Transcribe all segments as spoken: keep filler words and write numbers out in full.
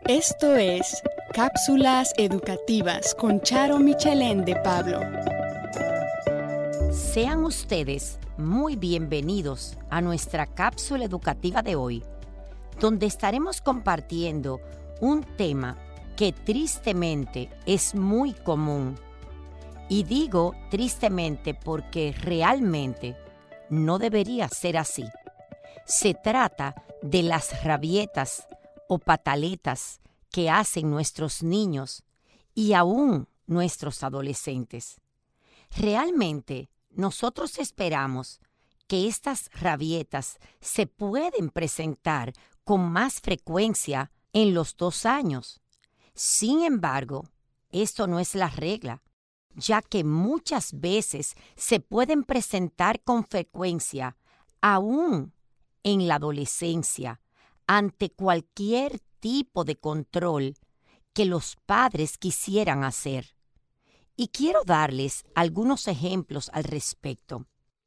Esto es Cápsulas Educativas con Charo Michelén de Pablo. Sean ustedes muy bienvenidos a nuestra cápsula educativa de hoy, donde estaremos compartiendo un tema que tristemente es muy común. Y digo tristemente porque realmente no debería ser así. Se trata de las rabietas o pataletas que hacen nuestros niños y aún nuestros adolescentes. Realmente nosotros esperamos que estas rabietas se pueden presentar con más frecuencia en los dos años. Sin embargo, esto no es la regla, ya que muchas veces se pueden presentar con frecuencia aún en la adolescencia, ante cualquier tipo de control que los padres quisieran hacer. Y quiero darles algunos ejemplos al respecto.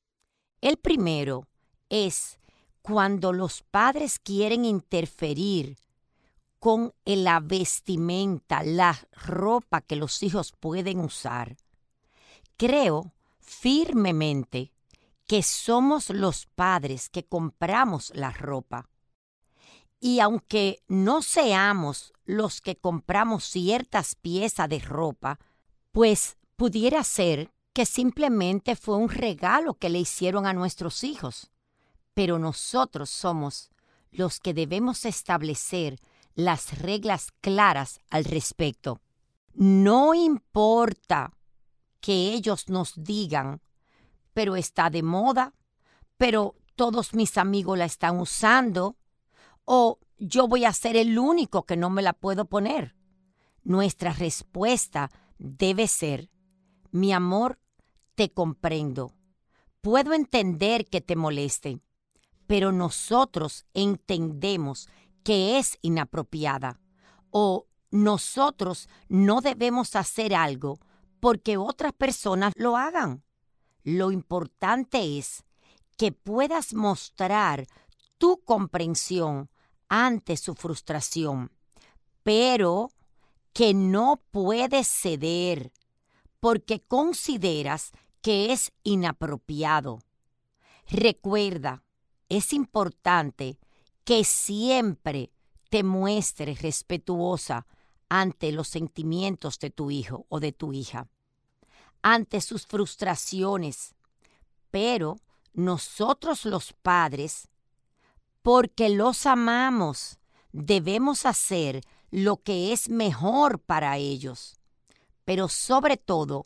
El primero es cuando los padres quieren interferir con la vestimenta, la ropa que los hijos pueden usar. Creo firmemente que somos los padres que compramos la ropa. Y aunque no seamos los que compramos ciertas piezas de ropa, pues pudiera ser que simplemente fue un regalo que le hicieron a nuestros hijos. Pero nosotros somos los que debemos establecer las reglas claras al respecto. No importa que ellos nos digan, pero está de moda, pero todos mis amigos la están usando, o yo voy a ser el único que no me la puedo poner. Nuestra respuesta debe ser: mi amor, te comprendo. Puedo entender que te moleste, pero nosotros entendemos que es inapropiada, o nosotros no debemos hacer algo porque otras personas lo hagan. Lo importante es que puedas mostrar tu comprensión ante su frustración, pero que no puedes ceder porque consideras que es inapropiado. Recuerda, es importante que siempre te muestres respetuosa ante los sentimientos de tu hijo o de tu hija, ante sus frustraciones, pero nosotros los padres, porque los amamos, debemos hacer lo que es mejor para ellos. Pero sobre todo,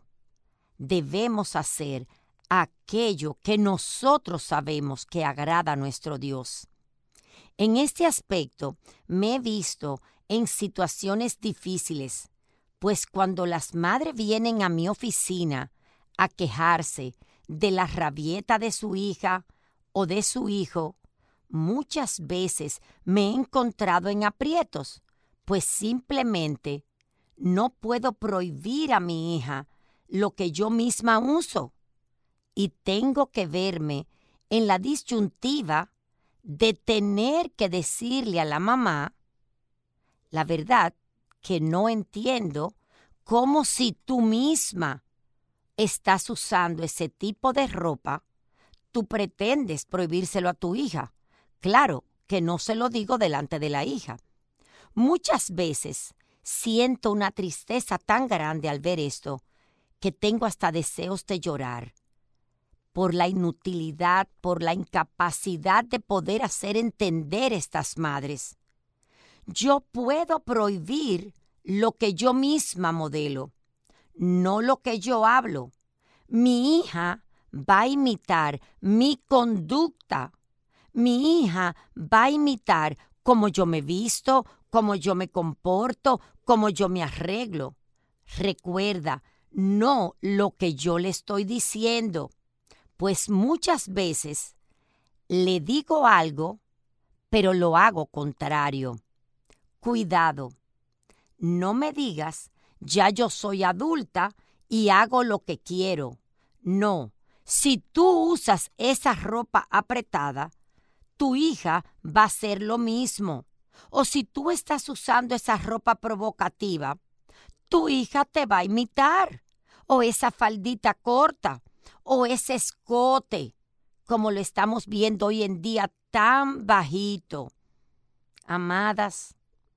debemos hacer aquello que nosotros sabemos que agrada a nuestro Dios. En este aspecto me he visto en situaciones difíciles, pues cuando las madres vienen a mi oficina a quejarse de la rabieta de su hija o de su hijo, muchas veces me he encontrado en aprietos, pues simplemente no puedo prohibir a mi hija lo que yo misma uso. Y tengo que verme en la disyuntiva de tener que decirle a la mamá: la verdad que no entiendo cómo si tú misma estás usando ese tipo de ropa, tú pretendes prohibírselo a tu hija. Claro que no se lo digo delante de la hija. Muchas veces siento una tristeza tan grande al ver esto que tengo hasta deseos de llorar por la inutilidad, por la incapacidad de poder hacer entender estas madres. Yo puedo prohibir lo que yo misma modelo, no lo que yo hablo. Mi hija va a imitar mi conducta. Mi hija va a imitar cómo yo me visto, cómo yo me comporto, cómo yo me arreglo. Recuerda, no lo que yo le estoy diciendo, pues muchas veces le digo algo, pero lo hago contrario. Cuidado, no me digas, ya yo soy adulta y hago lo que quiero. No, si tú usas esa ropa apretada, tu hija va a hacer lo mismo. o si tú estás usando esa ropa provocativa, tu hija te va a imitar, o esa faldita corta, o ese escote, como lo estamos viendo hoy en día tan bajito. Amadas,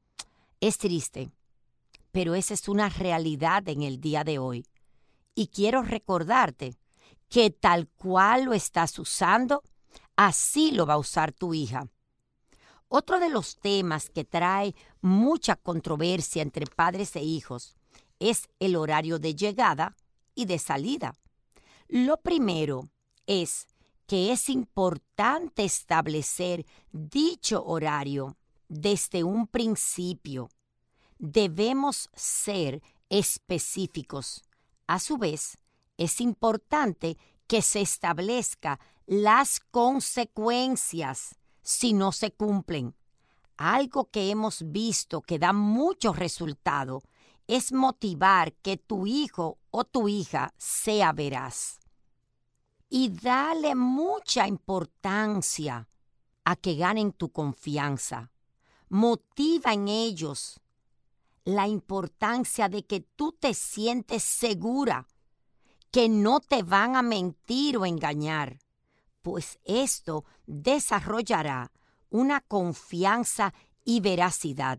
es triste, pero esa es una realidad en el día de hoy. Y quiero recordarte que tal cual lo estás usando, así lo va a usar tu hija. Otro de los temas que trae mucha controversia entre padres e hijos es el horario de llegada y de salida. Lo primero es que es importante establecer dicho horario desde un principio. Debemos ser específicos. A su vez, es importante que se establezca las consecuencias si no se cumplen. Algo que hemos visto que da mucho resultado es motivar que tu hijo o tu hija sea veraz. Y dale mucha importancia a que ganen tu confianza. Motiva en ellos la importancia de que tú te sientes segura, que no te van a mentir o engañar, pues esto desarrollará una confianza y veracidad.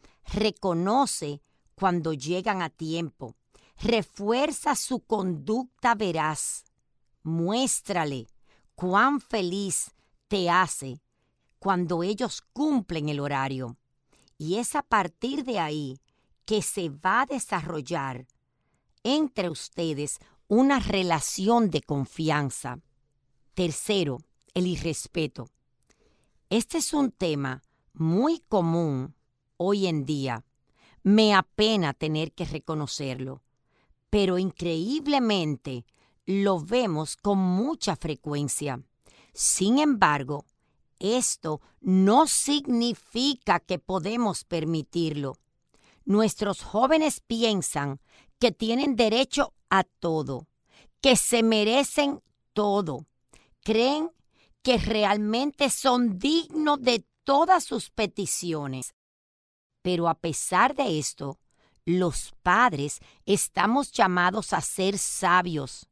Reconoce cuando llegan a tiempo, refuerza su conducta veraz, muéstrale cuán feliz te hace cuando ellos cumplen el horario. Y es a partir de ahí que se va a desarrollar entre ustedes una relación de confianza. Tercero, el irrespeto. Este es un tema muy común hoy en día. Me apena tener que reconocerlo, pero increíblemente lo vemos con mucha frecuencia. Sin embargo, esto no significa que podemos permitirlo. Nuestros jóvenes piensan que tienen derecho a todo, que se merecen todo. Creen que realmente son dignos de todas sus peticiones. Pero a pesar de esto, los padres estamos llamados a ser sabios.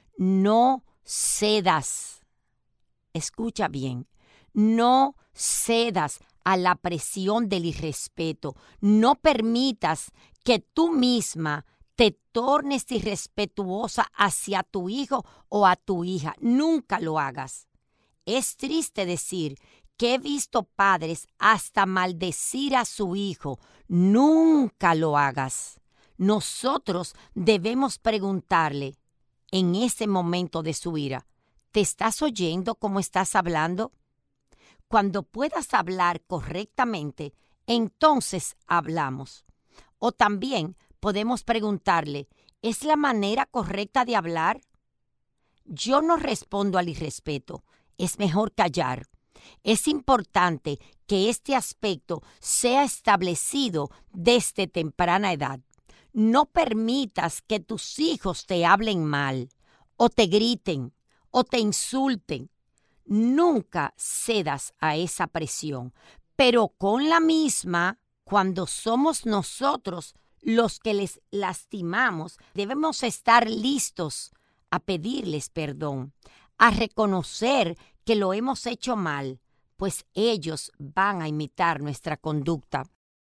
No cedas. Escucha bien. No cedas a la presión del irrespeto. No permitas que tú misma te tornes irrespetuosa hacia tu hijo o a tu hija. Nunca lo hagas. Es triste decir que he visto padres hasta maldecir a su hijo. Nunca lo hagas. Nosotros debemos preguntarle en ese momento de su ira, ¿te estás oyendo cómo estás hablando? Cuando puedas hablar correctamente, entonces hablamos. O también podemos preguntarle, ¿es la manera correcta de hablar? Yo no respondo al irrespeto. Es mejor callar. Es importante que este aspecto sea establecido desde temprana edad. No permitas que tus hijos te hablen mal, o te griten, o te insulten. Nunca cedas a esa presión, pero con la misma, cuando somos nosotros los que les lastimamos, debemos estar listos a pedirles perdón, a reconocer que lo hemos hecho mal, pues ellos van a imitar nuestra conducta.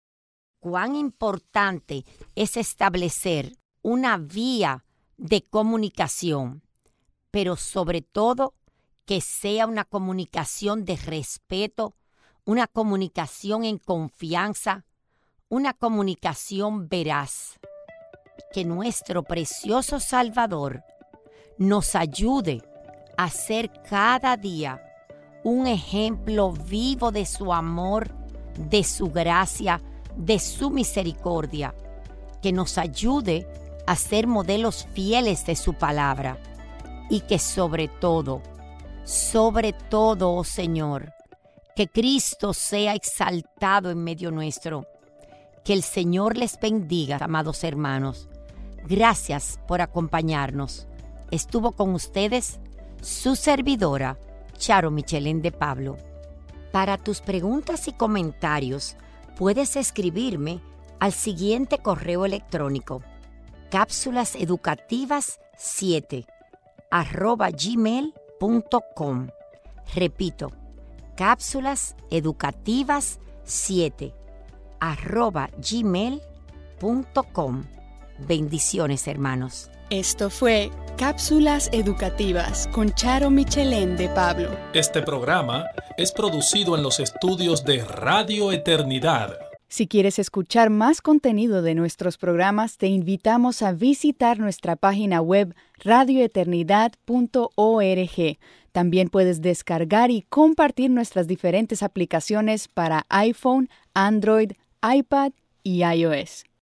Cuán importante es establecer una vía de comunicación, pero sobre todo que sea una comunicación de respeto, una comunicación en confianza, una comunicación veraz. Que nuestro precioso Salvador nos ayude a ser cada día un ejemplo vivo de su amor, de su gracia, de su misericordia, que nos ayude a ser modelos fieles de su palabra y que sobre todo, sobre todo, oh Señor, que Cristo sea exaltado en medio nuestro. Que el Señor les bendiga, amados hermanos. Gracias por acompañarnos. Estuvo con ustedes su servidora, Charo Michelén de Pablo. Para tus preguntas y comentarios, puedes escribirme al siguiente correo electrónico: cápsulas educativas siete arroba gmail punto com. Repito, cápsulas educativas siete arroba gmail punto com. Bendiciones, hermanos. Esto fue Cápsulas Educativas con Charo Michelén de Pablo. Este programa es producido en los estudios de Radio Eternidad. Si quieres escuchar más contenido de nuestros programas, te invitamos a visitar nuestra página web radio eternidad punto org. También puedes descargar y compartir nuestras diferentes aplicaciones para iPhone, Android, iPad y iOS.